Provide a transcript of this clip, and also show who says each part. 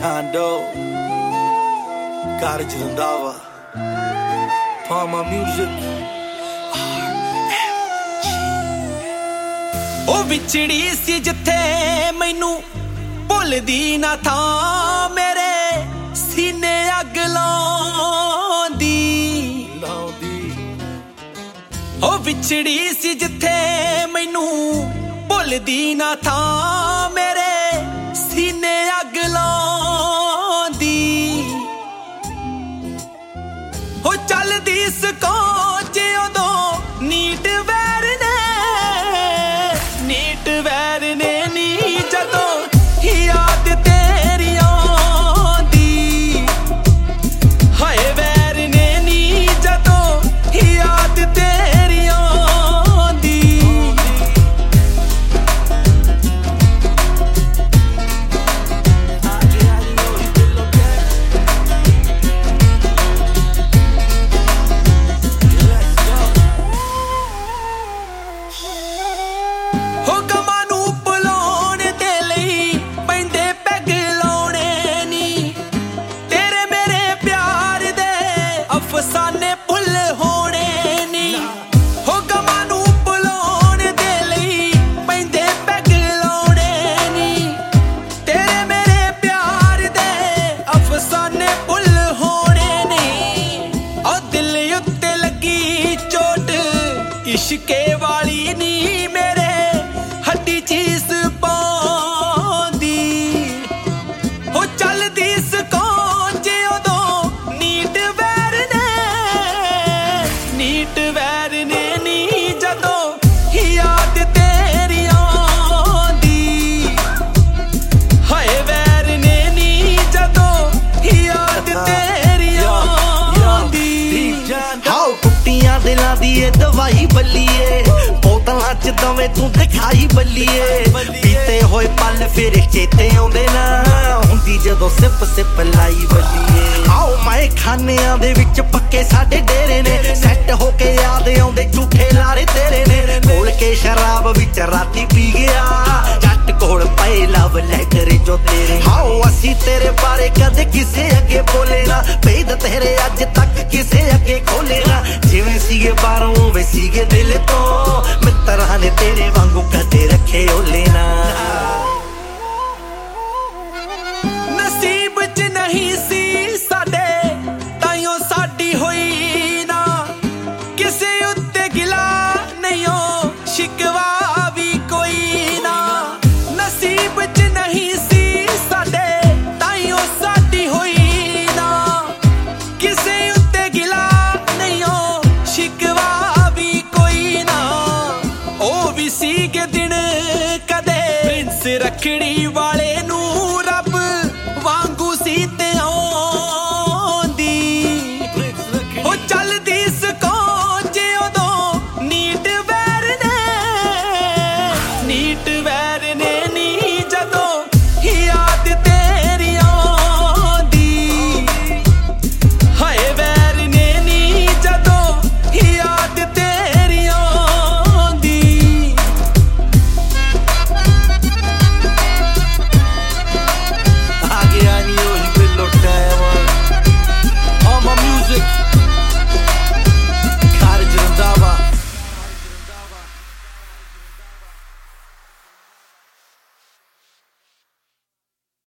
Speaker 1: Hondo, Garage Randava, Palma Music,
Speaker 2: ਉਹ ਵਿਛੜੀ ਸੀ ਜਿੱਥੇ ਮੈਨੂੰ ਭੁੱਲਦੀ ਨਾ ਥਾਂ ਮੇਰੇ ਸੀਨੇ ਅੱਗ ਲਾਉਂਦੀ ਉਹ ਵਿਛੜੀ ਸੀ ਜਿੱਥੇ ਮੈਨੂੰ ਭੁੱਲਦੀ ਨਾ ਥਾਂ ਮੇਰੇ ਸੀਨੇ ਅੱਗ ਲਾਉਂਦੀ ਹੋ ਚੱਲਦੀ ਸਕੋਚ ਉਦੋਂ ਨੀਟ ਵੈਰ ਨੇ ਨੀ ਜਦੋਂ ਯਾਦ ਤੇਰੀ ਆਉਂਦੀ ਹਾਏ ਵੈਰ ਨੇ ਨੀ ਜਦੋਂ ਯਾਦ ਤੇਰੀ ਆਉਂਦੀ ਹੋ ਗਮਾਂ ਨੂੰ ਭੁਲਾਉਣ ਦੇ ਲਈ ਪੈਂਦੇ ਪੈਗ ਲਾਉਣੇ ਨੀ ਤੇਰੇ ਮੇਰੇ ਪਿਆਰ ਦੇ ਅਫਸਾਨੇ ਭੁੱਲ ਹੋਣੇ ਨੀ ਹੋ ਗਮਾਂ ਨੂੰ ਭੁਲਾਉਣ ਦੇ ਲਈ ਪੈਂਦੇ ਪੈਗ ਲਾਉਣੇ ਨੀ ਤੇਰੇ ਮੇਰੇ ਪਿਆਰ ਦੇ ਅਫਸਾਨੇ ਭੁੱਲ ਹੋਣੇ ਨੀ ਉਹ ਦਿਲ ਉੱਤੇ ਲੱਗੀ ਚੋਟ ਇਸ਼ਕੇ ਵਾਲੀ ਨੀ ਮੇਰੇ ਹੱਡੀ ਚੀਜ਼ ਪਾਉਂਦੀ ਹੋ ਚੱਲਦੀ ਸਕੋਚ ਉਦੋਂ ਨੀਟ ਵੈਰ ਨੇ ਨੀ ਜਦੋਂ ਯਾਦ ਤੇਰੀ ਆਉਂਦੀ ਹਾਏ ਵੈਰ ਨੇ ਨੀ ਜਦੋਂ ਯਾਦ ਤੇਰੀ ਆਉਂਦੀ
Speaker 1: ਹਾਉ ਕੁੱਟੀਆਂ ਦਿਲਾਂ ਦੀ ਇਹ ਦਵਾਈ ਬੱਲੀਏ ਬੋਤਲਾਂ ਚ ਦਵੇਂ ਤੂੰ ਦਿਖਾਈ ਬੱਲੀਏ ਬੀਤੇ ਹੋਏ ਪਲ ਫਿਰ ਚੇਤੇ ਆਉਂਦੇ ਨਾ ਹੁੰਦੀ ਜਦੋਂ ਸਿਪ ਸਿਪ ਲਾਈ ਬੱਲੀਏ ਆਓ ਮੈਂ ਖਾਨਿਆਂ ਦੇ ਵਿੱਚ ਪੱਕੇ ਸਾਡੇ ਡੇਰੇ ਨੇ ਸੈੱਟ ਹੋ ਕੇ ਯਾਦ ਆਉਂਦੇ ਝੂਠੇ ਲਾਰੇ ਤੇਰੇ ਨੇ ਕੋਲ ਕੇ ਸ਼ਰਾਬ ਵਿੱਚ ਰਾਤੀ ਪੀ ਗਿਆ ਜੱਟ ਕੋਲ ਪਏ ਲਵ ਲੈਟਰ ਜੋ ਤੇਰੇ ਹਾਓ ਅਸੀਂ ਤੇਰੇ ਬਾਰੇ ਕਦੇ ਕਿਸੇ ਅੱਗੇ ਬੋਲੇ ਨਾ ਭੇਦ ਤੇਰੇ ਅੱਜ ਤੱਕ ਕਿਸੇ ਅੱਗੇ ਖੋਲੇ ਨਾ ਜਿਵੇਂ ਸੀਗੇ ਬਾਹਰੋਂ ਵੇ ਸੀਗੇ ਦਿਲ ਤੋਂ ਮਿੱਤਰਾਂ ਨੇ ਤੇਰੇ ਵਾਂਗੂ ਕਦੇ ਰੱਖੇ ਓਲੇ ਨਾ
Speaker 2: ਨਸੀਬ ਚ ਨਹੀਂ ਸੀ ਸਾਡੇ ਤਾਈਓ ਸਾਡੀ ਹੋਈ ਨਾ ਕਿਸੇ ਉੱਤੇ ਗਿਲਾ ਨਹੀਂ ਸ਼ਿਕਵਾ ਵੀ ਕੋਈ ਨਾ ਨਸੀਬ ਚ ਨਹੀਂ ਸੀ ਸਾਡੇ ਤਾਈਓ ਸਾਡੀ ਹੋਈ ਨਾ ਕਿਸੇ ਉੱਤੇ ਗਿਲਾ ਨਹੀਂ ਸ਼ਿਕਵਾ ਵੀ ਕੋਈ ਨਾ ਉਹ ਵੀ ਸੀਗੇ ਦਿਨ ਕਦੇ ਪ੍ਰਿੰਸ ਰੱਖੜੀ ਵਾਲੇ ਨੂੰ